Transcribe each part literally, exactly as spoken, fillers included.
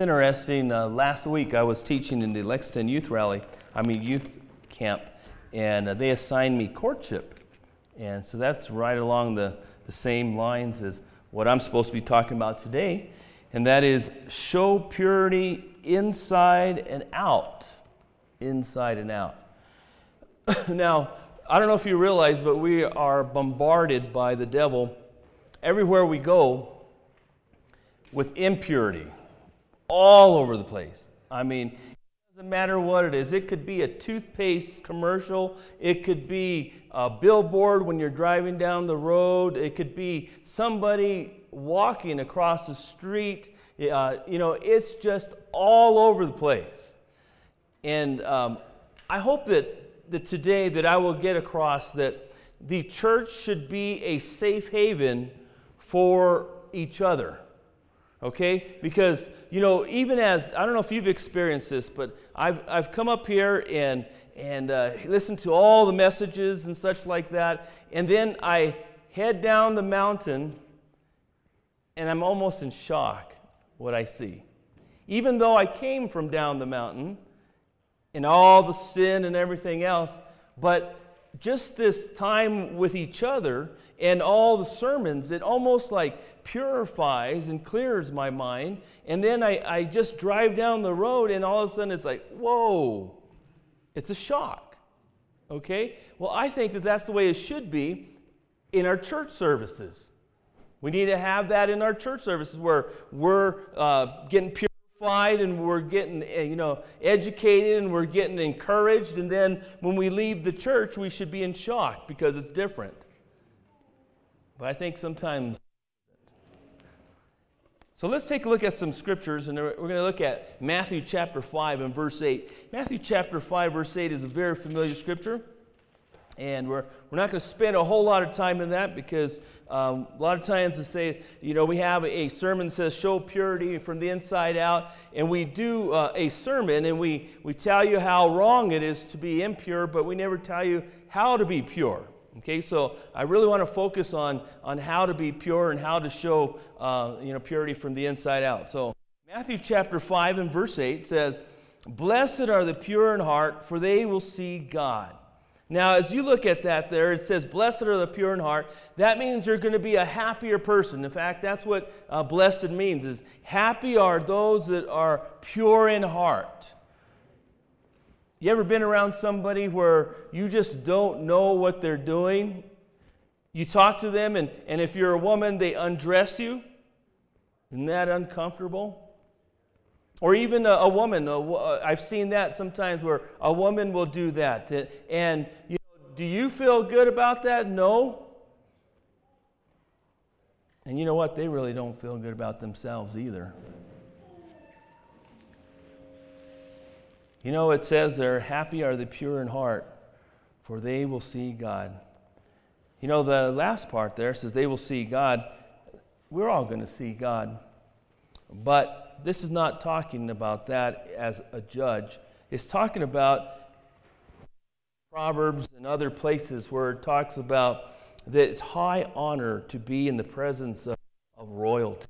Interesting. Uh, last week I was teaching in the Lexington Youth Rally, I mean youth camp, and uh, they assigned me courtship. And so that's right along the, the same lines as what I'm supposed to be talking about today, and that is show purity inside and out. Inside and out. Now, I don't know if you realize, but we are bombarded by the devil everywhere we go with impurity. All over the place. I mean, it doesn't matter what it is. It could be a toothpaste commercial. It could be a billboard when you're driving down the road. It could be somebody walking across the street. Uh, you know, it's just all over the place. And um, I hope that, that today that I will get across that the church should be a safe haven for each other. Okay? Because, you know, even as, I don't know if you've experienced this, but I've I've come up here and and uh, listened to all the messages and such like that, and then I head down the mountain, and I'm almost in shock what I see. Even though I came from down the mountain, and all the sin and everything else, but just this time with each other and all the sermons, it almost like purifies and clears my mind. And then I, I just drive down the road and all of a sudden it's like, whoa, it's a shock. Okay? Well, I think that that's the way it should be in our church services. We need to have that in our church services where we're uh, getting purified and we're getting, you know, educated and we're getting encouraged, and then when we leave the church, we should be in shock because it's different. But I think sometimes. So let's take a look at some scriptures, and we're going to look at Matthew chapter five and verse eight. Matthew chapter five, verse eight is a very familiar scripture. And we're we're not going to spend a whole lot of time in that because um, a lot of times they say, you know, we have a sermon that says show purity from the inside out, and we do uh, a sermon and we, we tell you how wrong it is to be impure, but we never tell you how to be pure. Okay, so I really want to focus on, on how to be pure and how to show uh, you know purity from the inside out. So Matthew chapter five and verse eight says, "Blessed are the pure in heart, for they will see God." Now, as you look at that there, it says, blessed are the pure in heart. That means you're going to be a happier person. In fact, that's what uh, blessed means, is happy are those that are pure in heart. You ever been around somebody where you just don't know what they're doing? You talk to them, and, and if you're a woman, they undress you. Isn't that uncomfortable? Or even a, a woman, a, I've seen that sometimes where a woman will do that. And you know, do you feel good about that? No. And you know what? They really don't feel good about themselves either. You know, it says there, happy are the pure in heart, for they will see God. You know, the last part there says they will see God. We're all going to see God. But this is not talking about that as a judge. It's talking about Proverbs and other places where it talks about that it's high honor to be in the presence of, of royalty.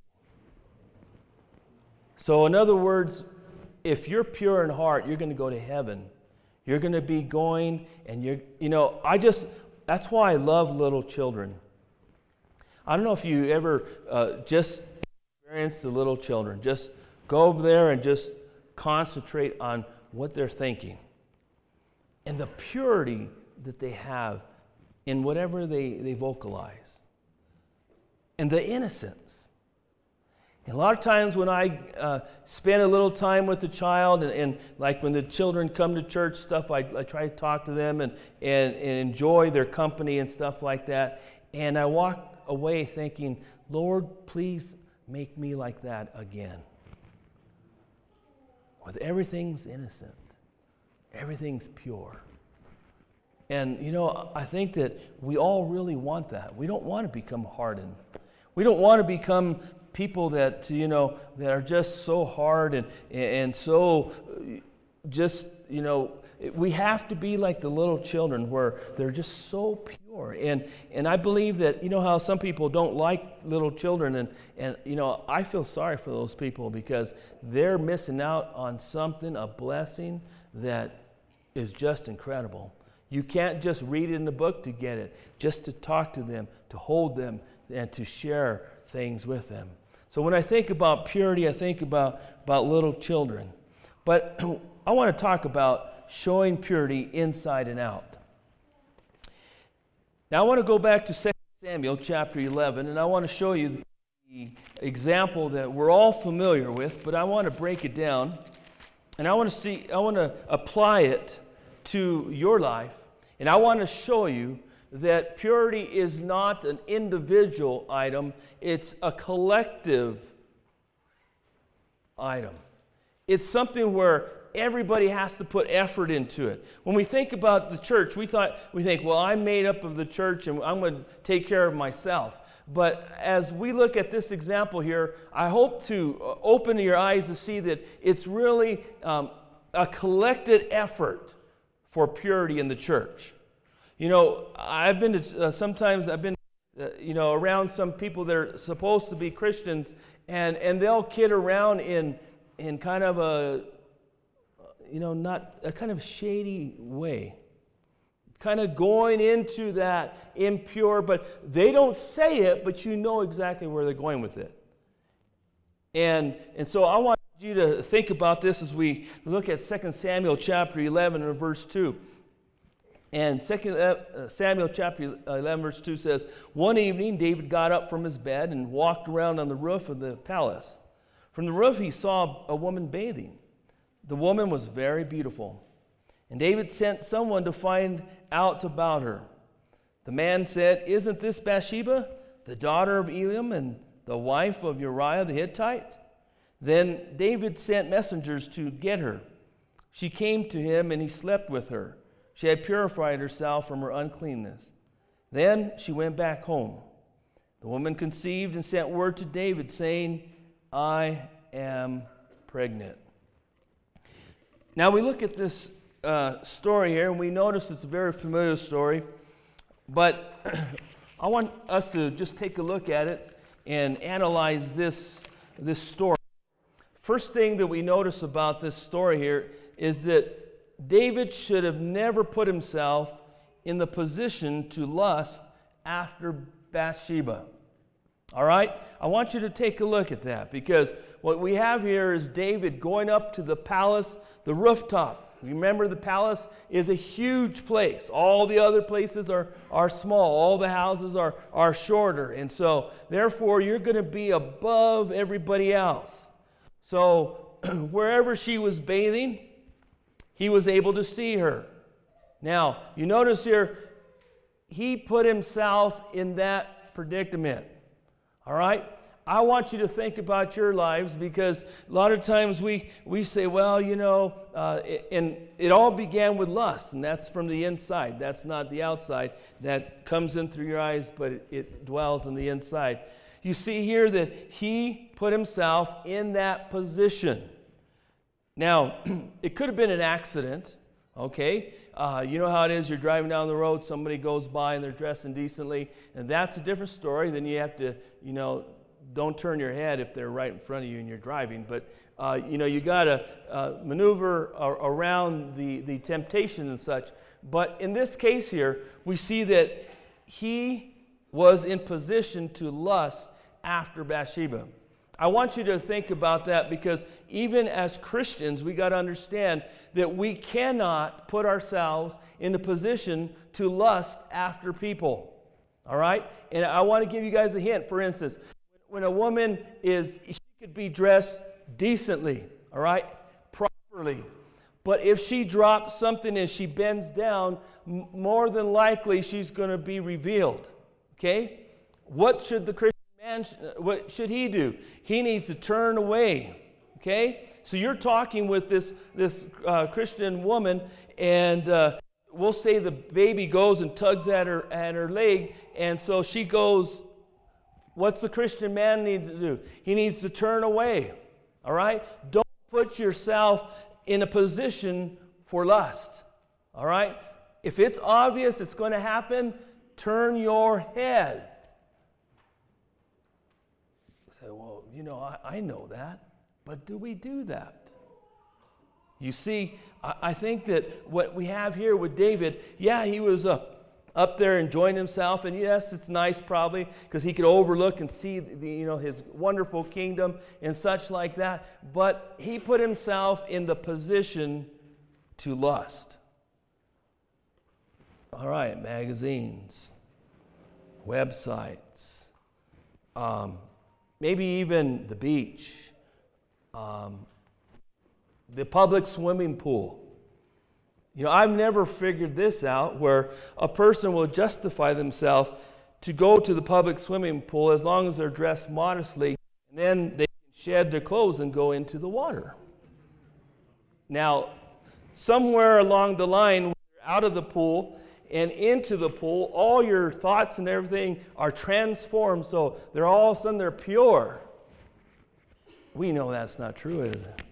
So in other words, if you're pure in heart, you're going to go to heaven. You're going to be going, and you're, you know, I just, that's why I love little children. I don't know if you ever uh, just experience the little children. Just go over there and just concentrate on what they're thinking. And the purity that they have in whatever they, they vocalize. And the innocence. And a lot of times when I uh, spend a little time with the child, and, and like when the children come to church stuff, I, I try to talk to them and, and, and enjoy their company and stuff like that. And I walk away thinking, Lord, please make me like that again. Where everything's innocent. Everything's pure. And, you know, I think that we all really want that. We don't want to become hardened. We don't want to become people that, you know, that are just so hard and, and so just, you know, we have to be like the little children where they're just so pure. pure. And and I believe that, you know how some people don't like little children, and, and you know, I feel sorry for those people because they're missing out on something, a blessing that is just incredible. You can't just read it in the book to get it, just to talk to them, to hold them, and to share things with them. So when I think about purity, I think about, about little children. But I want to talk about showing purity inside and out. Now I want to go back to Second Samuel chapter eleven, and I want to show you the example that we're all familiar with, but I want to break it down, and I want to see, I want to apply it to your life, and I want to show you that purity is not an individual item, it's a collective item. It's something where everybody has to put effort into it. When we think about the church, we thought we think, well, I'm made up of the church and I'm going to take care of myself. But as we look at this example here, I hope to open your eyes to see that it's really um, a collected effort for purity in the church. You know, I've been to, uh, sometimes I've been, uh, you know, around some people that are supposed to be Christians, and, and they'll kid around in in kind of a, you know, not a kind of shady way, kind of going into that impure, but they don't say it, but you know exactly where they're going with it. And and so I want you to think about this as we look at Second Samuel chapter eleven and verse two. And Second Samuel chapter eleven verse two says, one evening David got up from his bed and walked around on the roof of the palace. From the roof he saw a woman bathing. The woman was very beautiful. And David sent someone to find out about her. The man said, isn't this Bathsheba, the daughter of Eliam and the wife of Uriah the Hittite? Then David sent messengers to get her. She came to him and he slept with her. She had purified herself from her uncleanness. Then she went back home. The woman conceived and sent word to David, saying, I am pregnant. Now we look at this uh, story here, and we notice it's a very familiar story, but I want us to just take a look at it and analyze this, this story. First thing that we notice about this story here is that David should have never put himself in the position to lust after Bathsheba. All right? I want you to take a look at that, because what we have here is David going up to the palace, the rooftop. Remember, the palace is a huge place. All the other places are, are small. All the houses are, are shorter. And so, therefore, you're going to be above everybody else. So, wherever she was bathing, he was able to see her. Now, you notice here, he put himself in that predicament. All right? I want you to think about your lives, because a lot of times we, we say, well, you know, uh, it, and it all began with lust, and that's from the inside. That's not the outside. That comes in through your eyes, but it, it dwells on the inside. You see here that he put himself in that position. Now, it could have been an accident, okay? Uh, you know how it is, you're driving down the road, somebody goes by and they're dressed indecently, and that's a different story. Then you have to, you know, don't turn your head if they're right in front of you and you're driving. But, uh, you know, you got to uh, maneuver a- around the, the temptation and such. But in this case here, we see that he was in position to lust after Bathsheba. I want you to think about that, because even as Christians, we got to understand that we cannot put ourselves in a position to lust after people. All right? And I want to give you guys a hint. For instance, when a woman is, she could be dressed decently, all right, properly. But if she drops something and she bends down, m- more than likely she's going to be revealed. Okay? What should the Christian man, what should he do? He needs to turn away. Okay? So you're talking with this, this uh, Christian woman, and uh, we'll say the baby goes and tugs at her, at her leg, and so she goes. What's the Christian man need to do? He needs to turn away. All right? Don't put yourself in a position for lust. All right? If it's obvious it's going to happen, turn your head. You say, well, you know, I, I know that, but do we do that? You see, I, I think that what we have here with David, yeah, he was uh, up there enjoying himself, and yes, it's nice probably because he could overlook and see the, you know, his wonderful kingdom and such like that, but he put himself in the position to lust. All right, magazines, websites, um, maybe even the beach, um, the public swimming pool. You know, I've never figured this out, where a person will justify themselves to go to the public swimming pool as long as they're dressed modestly, and then they can shed their clothes and go into the water. Now, somewhere along the line, when you're out of the pool and into the pool, all your thoughts and everything are transformed, so they're all of a sudden they're pure. We know that's not true, is it?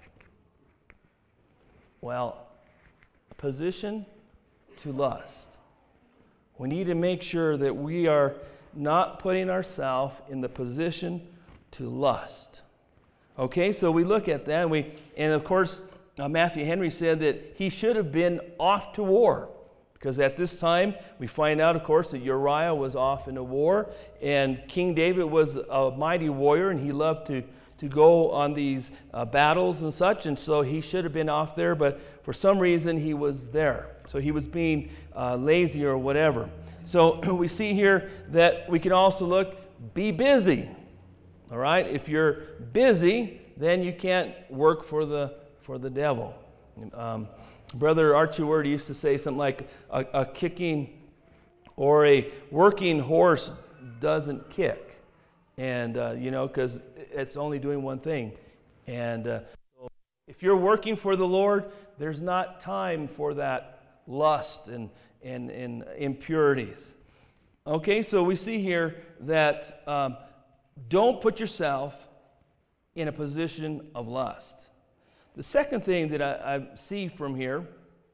Well, position to lust. We need to make sure that we are not putting ourselves in the position to lust. Okay, so we look at that, and we, and of course, uh, Matthew Henry said that he should have been off to war, because at this time we find out, of course, that Uriah was off in a war, and King David was a mighty warrior, and he loved to to go on these uh, battles and such, and so he should have been off there, but for some reason he was there. So he was being uh, lazy or whatever. So we see here that we can also look, be busy. All right? If you're busy, then you can't work for the for the devil. Um, Brother Archie Word used to say something like, a, a kicking or a working horse doesn't kick. And, uh, you know, because it's only doing one thing. And uh, so if you're working for the Lord, there's not time for that lust and, and, and impurities. Okay, so we see here that um, don't put yourself in a position of lust. The second thing that I, I see from here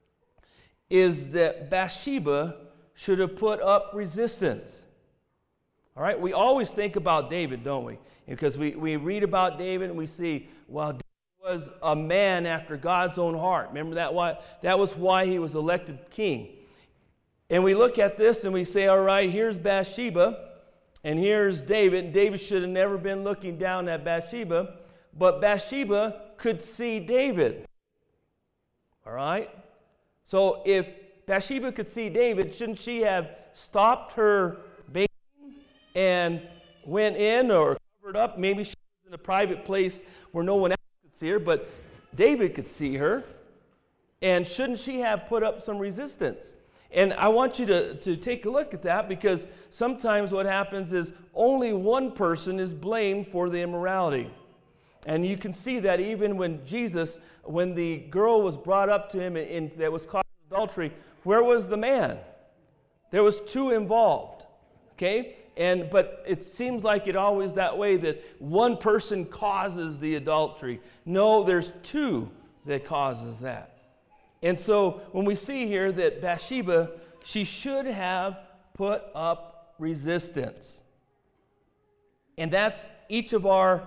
is that Bathsheba should have put up resistance. All right, we always think about David, don't we? Because we, we read about David and we see, well, David was a man after God's own heart. Remember that? Why, that was why he was elected king. And we look at this and we say, all right, here's Bathsheba and here's David. David should have never been looking down at Bathsheba, but Bathsheba could see David. All right? So if Bathsheba could see David, shouldn't she have stopped her bathing and went in or covered up? Maybe she was in a private place where no one else could see her, but David could see her. And shouldn't she have put up some resistance? And I want you to, to take a look at that, because sometimes what happens is only one person is blamed for the immorality. And you can see that even when Jesus, when the girl was brought up to him in, in, that was caught in adultery, where was the man? There was two involved. Okay? And but it seems like it always that way, that one person causes the adultery. No, there's two that causes that. And so when we see here that Bathsheba, she should have put up resistance. And that's each of our,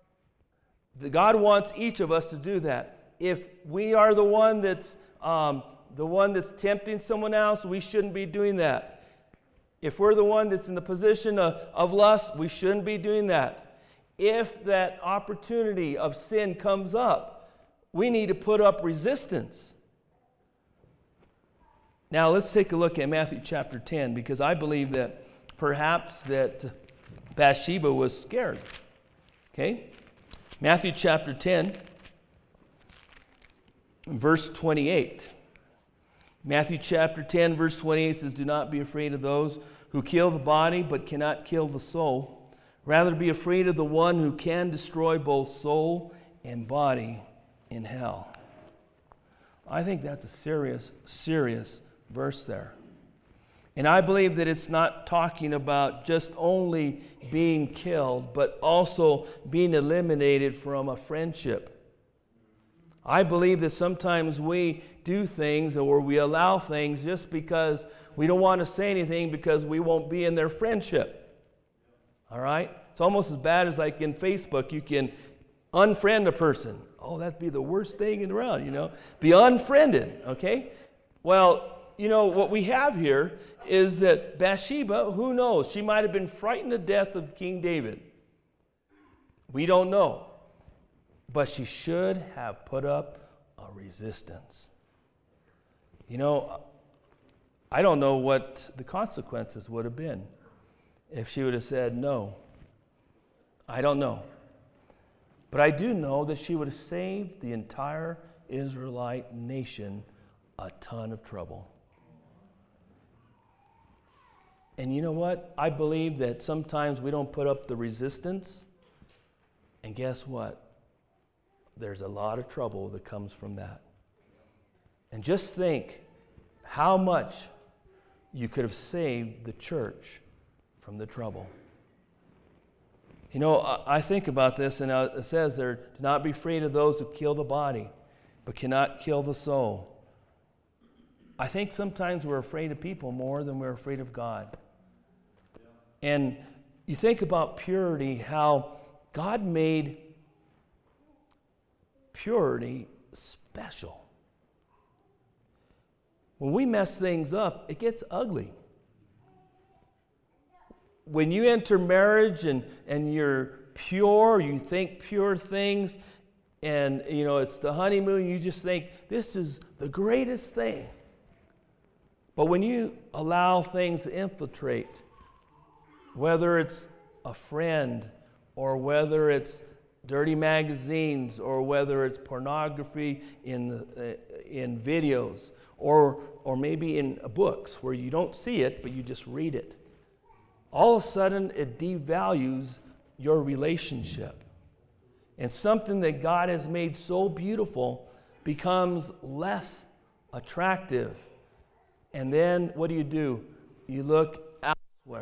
the God wants each of us to do that. If we are the one that's um, the one that's tempting someone else, we shouldn't be doing that. If we're the one that's in the position of, of lust, we shouldn't be doing that. If that opportunity of sin comes up, we need to put up resistance. Now let's take a look at Matthew chapter ten, because I believe that perhaps that Bathsheba was scared. Okay? Matthew chapter ten, verse twenty-eight. Matthew chapter ten, verse twenty-eight says, "Do not be afraid of those who kill the body, but cannot kill the soul. Rather be afraid of the one who can destroy both soul and body in hell." I think that's a serious, serious verse there. And I believe that it's not talking about just only being killed, but also being eliminated from a friendship. I believe that sometimes we do things or we allow things just because we don't want to say anything because we won't be in their friendship. All right? It's almost as bad as like in Facebook. You can unfriend a person. Oh, that'd be the worst thing in the world, you know. Be unfriended, okay? Well, you know, what we have here is that Bathsheba, who knows? She might have been frightened to death of King David. We don't know. But she should have put up a resistance. You know, I don't know what the consequences would have been if she would have said no. I don't know. But I do know that she would have saved the entire Israelite nation a ton of trouble. And you know what? I believe that sometimes we don't put up the resistance. And guess what? There's a lot of trouble that comes from that. And just think how much you could have saved the church from the trouble. You know, I think about this, and it says there, do not be afraid of those who kill the body, but cannot kill the soul. I think sometimes we're afraid of people more than we're afraid of God. And you think about purity, how God made purity special. When we mess things up, it gets ugly. When you enter marriage and, and you're pure, you think pure things, and you know it's the honeymoon, you just think this is the greatest thing. But when you allow things to infiltrate, whether it's a friend or whether it's dirty magazines or whether it's pornography in the, uh, in videos or or maybe in books where you don't see it but you just read it, all of a sudden it devalues your relationship. And something that God has made so beautiful becomes less attractive. And then what do you do? You look elsewhere.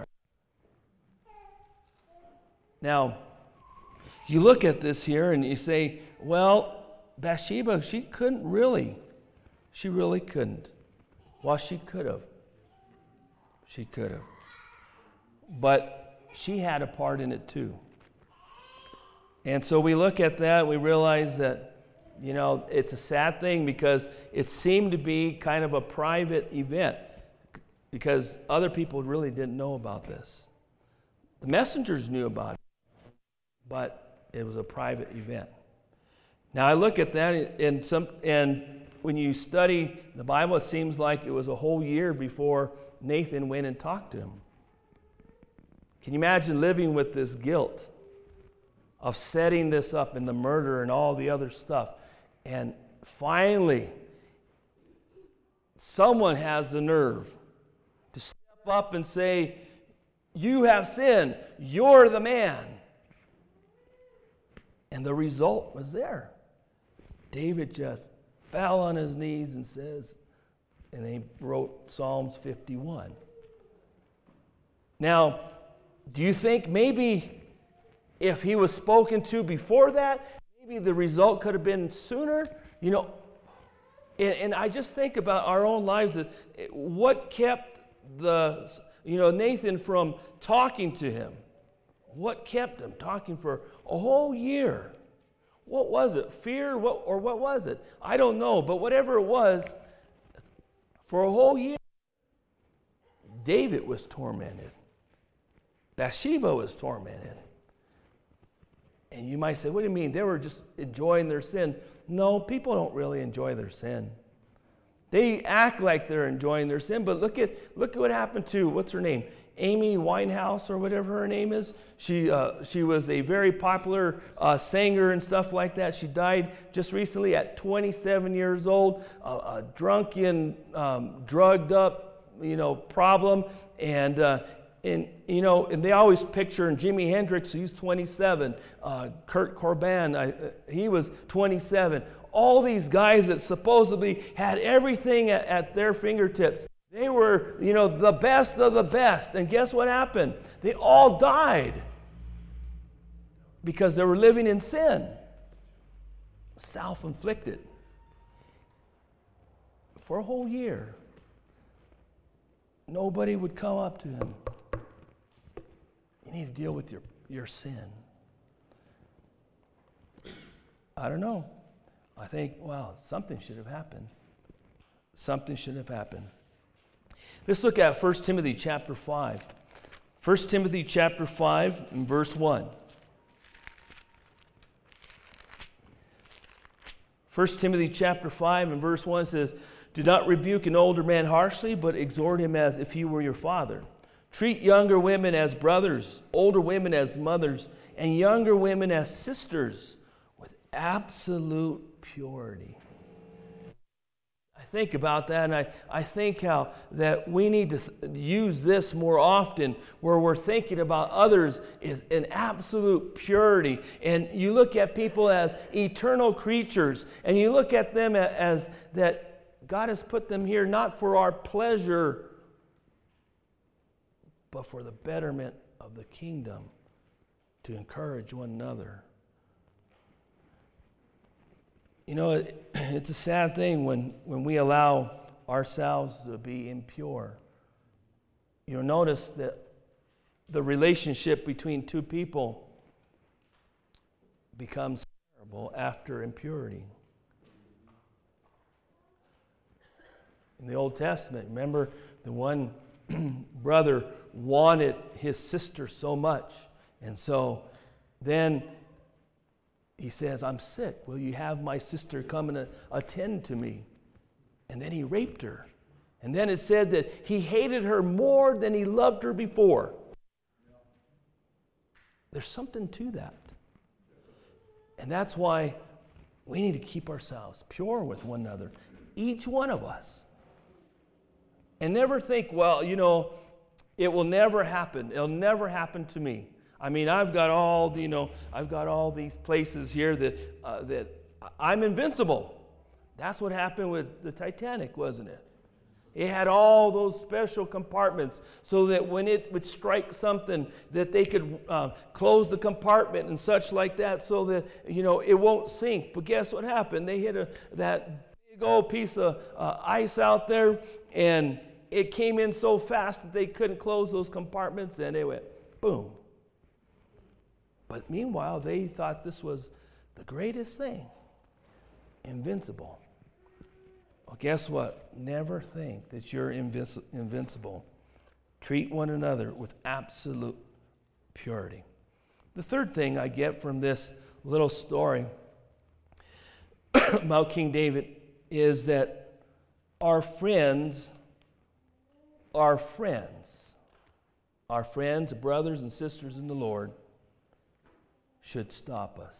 Now, you look at this here and you say, well, Bathsheba, she couldn't really. She really couldn't. Well, she could have. She could have. But she had a part in it too. And so we look at that, we realize that, you know, it's a sad thing because it seemed to be kind of a private event because other people really didn't know about this. The messengers knew about it, but it was a private event. Now I look at that, and some, and when you study the Bible, it seems like it was a whole year before Nathan went and talked to him. Can you imagine living with this guilt of setting this up and the murder and all the other stuff? And finally, someone has the nerve to step up and say, you have sinned, you're the man. And the result was there. David just fell on his knees and says, and he wrote Psalms fifty-one. Now, do you think maybe if he was spoken to before that, maybe the result could have been sooner? You know, and, and I just think about our own lives, that what kept the, you know, Nathan from talking to him? What kept him talking for a whole year? What was it? Fear? What, or what was it? I don't know. But whatever it was, for a whole year, David was tormented. Bathsheba was tormented. And you might say, what do you mean? They were just enjoying their sin. No, people don't really enjoy their sin. They act like they're enjoying their sin, but look at look at what happened to, what's her name? Amy Winehouse or whatever her name is. She uh, she was a very popular uh, singer and stuff like that. She died just recently at twenty-seven years old, uh, a drunken, um, drugged up, you know, problem. And uh, and you know, and they always picture and Jimi Hendrix, he's twenty-seven. Uh, Kurt Cobain, I, uh, he was twenty-seven. All these guys that supposedly had everything at, at their fingertips. They were, you know, the best of the best. And guess what happened? They all died because they were living in sin. Self-inflicted. for a whole year, nobody would come up to him. You need to deal with your, your sin. I don't know. I think, wow, something should have happened. Something should have happened. Let's look at First Timothy chapter five. First Timothy chapter five and verse one. First Timothy chapter five and verse one says, "Do not rebuke an older man harshly, but exhort him as if he were your father. Treat younger women as brothers, older women as mothers, and younger women as sisters with absolute purity." I think about that, and I, I think how that we need to th- use this more often, where we're thinking about others is in absolute purity. And you look at people as eternal creatures, and you look at them as, as that God has put them here not for our pleasure, but for the betterment of the kingdom, to encourage one another. You know, it, it's a sad thing when, when we allow ourselves to be impure. You'll notice that the relationship between two people becomes terrible after impurity. In the Old Testament, remember the one brother wanted his sister so much, and so then he says, "I'm sick. Will you have my sister come and attend to me?" And then he raped her. And then it said that he hated her more than he loved her before. There's something to that. And that's why we need to keep ourselves pure with one another, each one of us. And never think, well, you know, it will never happen. It'll never happen to me. I mean, I've got all the, you know, I've got all these places here that uh, that I'm invincible. That's what happened with the Titanic, wasn't it? It had all those special compartments so that when it would strike something, that they could uh, close the compartment and such like that, so that, you know, it won't sink. But guess what happened? They hit a, that big old piece of uh, ice out there, and it came in so fast that they couldn't close those compartments, and they went boom. But meanwhile, they thought this was the greatest thing, invincible. Well, guess what? Never think that you're invinci- invincible. Treat one another with absolute purity. The third thing I get from this little story about King David is that our friends are friends. Our friends, brothers and sisters in the Lord, should stop us.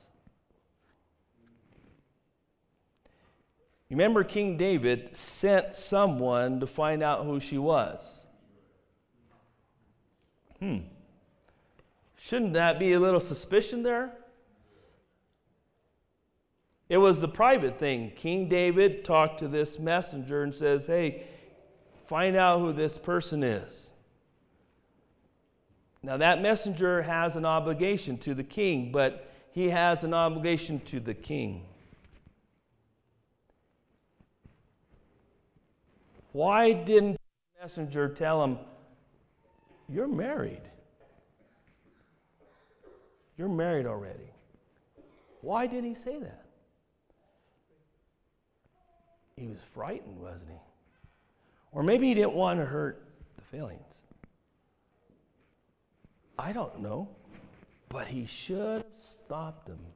You remember King David sent someone to find out who she was. Hmm. Shouldn't that be a little suspicion there? It was the private thing. King David talked to this messenger and says, "Hey, find out who this person is." Now, that messenger has an obligation to the king, but he has an obligation to the king. Why didn't the messenger tell him, "You're married. You're married already"? Why did he say that? He was frightened, wasn't he? Or maybe he didn't want to hurt the feelings. I don't know, but he should have stopped him.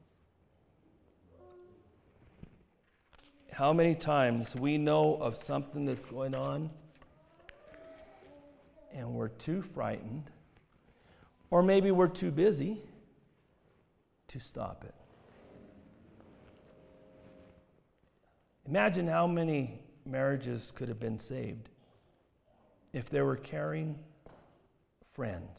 How many times we know of something that's going on and we're too frightened, or maybe we're too busy to stop it. Imagine how many marriages could have been saved if there were caring friends.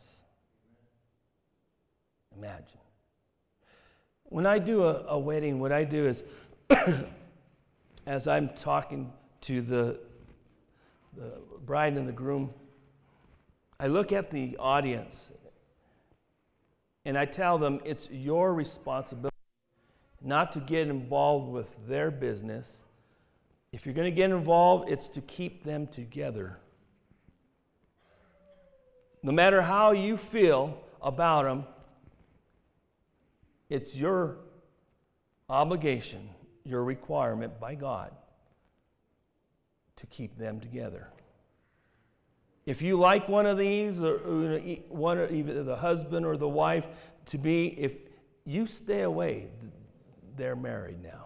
Imagine. When I do a, a wedding, what I do is, as I'm talking to the, the bride and the groom, I look at the audience and I tell them it's your responsibility not to get involved with their business, If you're going to get involved, it's to keep them together. No matter how you feel about them, it's your obligation, your requirement by God to keep them together. If you like one of these, or one, or either the husband or the wife, to be, if you stay away, they're married now.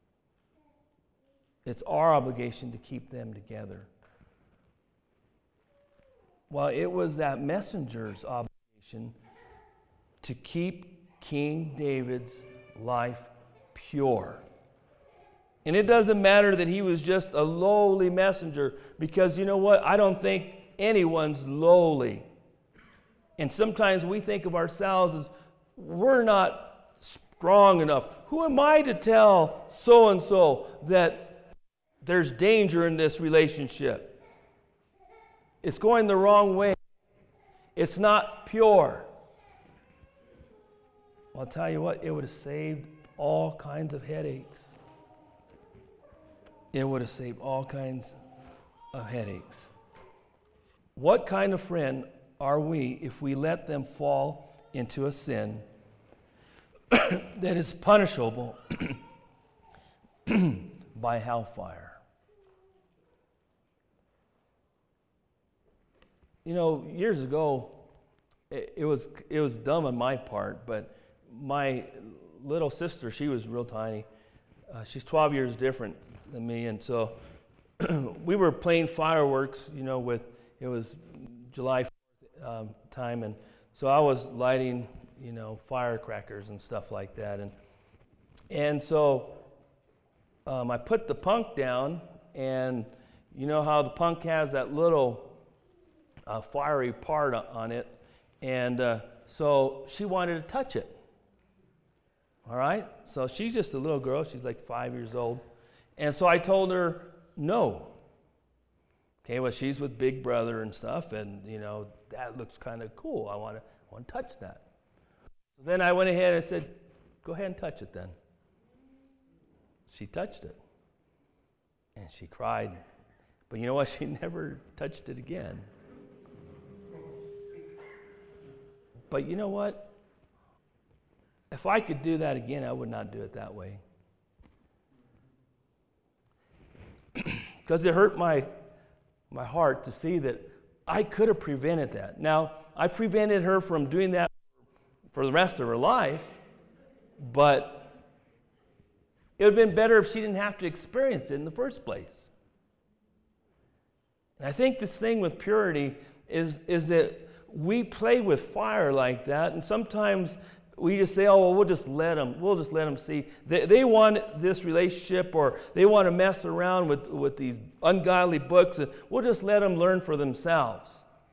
It's our obligation to keep them together. Well, it was that messenger's obligation to keep King David's life pure. And it doesn't matter that he was just a lowly messenger, because you know what? I don't think anyone's lowly. And sometimes we think of ourselves as we're not strong enough. Who am I to tell so-and-so that there's danger in this relationship? It's going the wrong way. It's not pure. Well, I'll tell you what, it would have saved all kinds of headaches. It would have saved all kinds of headaches. What kind of friend are we if we let them fall into a sin that is punishable by hellfire? You know, years ago, it, it was it was dumb on my part, but my little sister, she was real tiny. Uh, she's twelve years different than me, and so we were playing fireworks, you know, with, it was July fourth um, time, and so I was lighting, you know, firecrackers and stuff like that, and and so um, I put the punk down, and you know how the punk has that little uh, fiery part on it, and uh, so she wanted to touch it. All right? So she's just a little girl. She's like five years old. And so I told her, no. Okay, well, she's with Big Brother and stuff, and, you know, that looks kind of cool. I want to I want to touch that. So then I went ahead and I said, go ahead and touch it then. She touched it. And she cried. But you know what? She never touched it again. But you know what? If I could do that again, I would not do it that way. Because it hurt my, my heart to see that I could have prevented that. Now, I prevented her from doing that for the rest of her life, but it would have been better if she didn't have to experience it in the first place. And I think this thing with purity is, is that we play with fire like that, and sometimes we just say, oh, well, we'll just let them, we'll just let them see. They, they want this relationship, or they want to mess around with, with these ungodly books, and we'll just let them learn for themselves.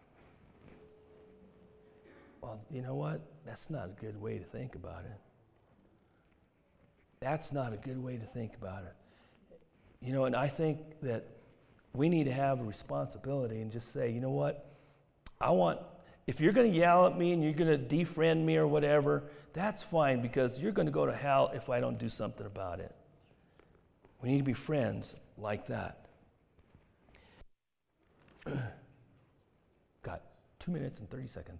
Well, you know what? That's not a good way to think about it. That's not a good way to think about it. You know, and I think that we need to have a responsibility and just say, you know what? I want... If you're going to yell at me and you're going to defriend me or whatever, that's fine, because you're going to go to hell if I don't do something about it. We need to be friends like that. Got two minutes and thirty seconds.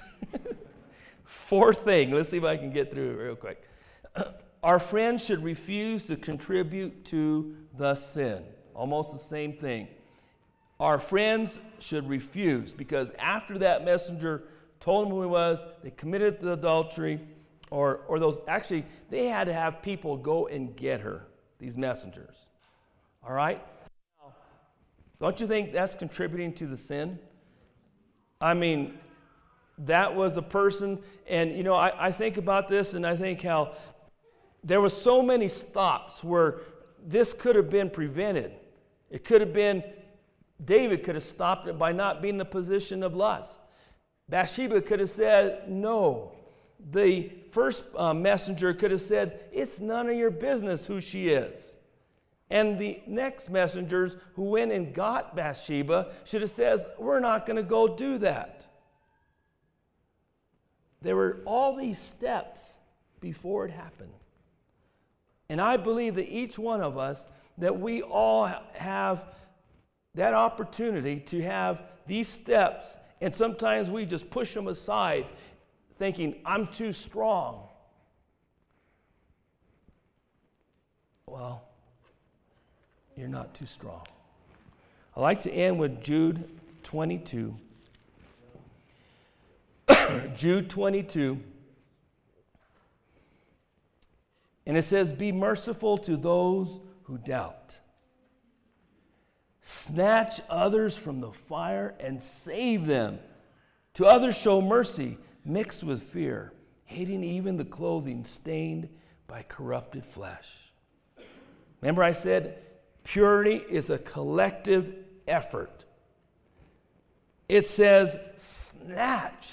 Fourth thing, let's see if I can get through it real quick. Our friends should refuse to contribute to the sin. Almost the same thing. Our friends should refuse, because after that messenger told them who he was, they committed the adultery, or or those, actually, they had to have people go and get her, these messengers. All right? Don't you think that's contributing to the sin? I mean, that was a person, and you know, I, I think about this, and I think how there were so many stops where this could have been prevented. It could have been, David could have stopped it by not being in the position of lust. Bathsheba could have said, no. The first uh, messenger could have said, it's none of your business who she is. And the next messengers who went and got Bathsheba should have said, we're not going to go do that. There were all these steps before it happened. And I believe that each one of us that we all have that opportunity to have these steps, and sometimes we just push them aside thinking, I'm too strong. Well, you're not too strong. I like to end with Jude twenty-two. Jude twenty-two. And it says, be merciful to those who doubt. Snatch others from the fire and save them. To others show mercy mixed with fear, hating even the clothing stained by corrupted flesh. Remember I said purity is a collective effort. It says snatch.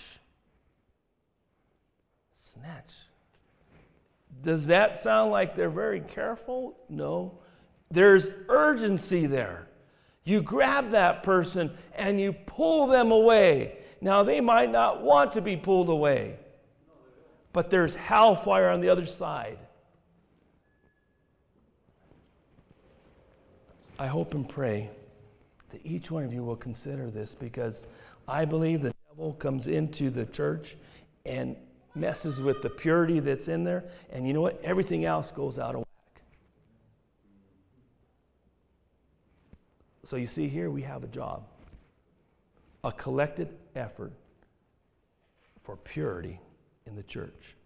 Snatch. Does that sound like they're very careful? No. There's urgency there. You grab that person and you pull them away. Now, they might not want to be pulled away, but there's hellfire on the other side. I hope and pray that each one of you will consider this, because I believe the devil comes into the church and messes with the purity that's in there, and you know what? Everything else goes out of whack. So you see here we have a job, a collected effort for purity in the church.